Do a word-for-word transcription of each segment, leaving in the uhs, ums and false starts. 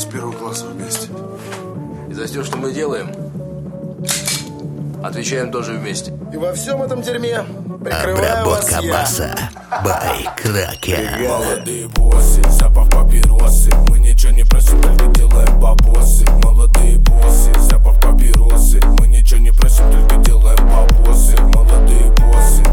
с первого класса вместе. И за все, что мы делаем, отвечаем тоже вместе. И во всем этом дерьме прикрываю вас Обработка я. баса by Kraken. Молодые боссы, запах папиросы. Мы ничего не просим, только делаем бабосы. Молодые боссы, запах папиросы. Мы ничего не просим, только делаем бабосы. Молодые боссы.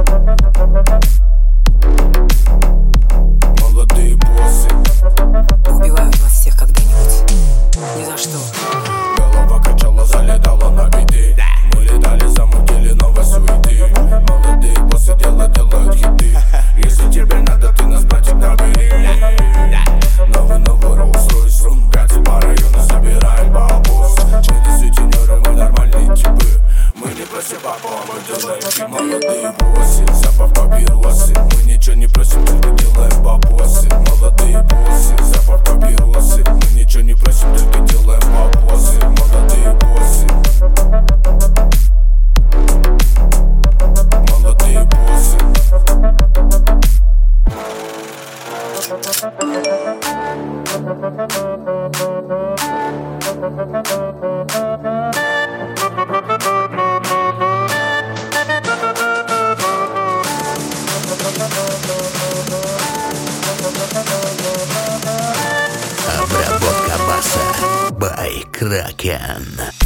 Молодые боссы. Убивают вас всех когда-нибудь. Ни за что. Голова качала, залетала на биты. Мы летали, замутили новой суеты. Молодые боссы делают, делают хиты. Если тебе надо, ты нас, братик, набери. Новый, новый Rolls-Royce, рум, пять по району собираем бабос. Члены сутенеры, мы нормальные типы. Мы не просим папу, а мы делаем хит. Молодые боссы, запах папиросы. Мы ничего не просим, только делаем бабосы. Молодые боссы, запах папиросы. Мы ничего не просим, только делаем бабосы. Молодые боссы. Молодые боссы. Обработка баса by Kraken.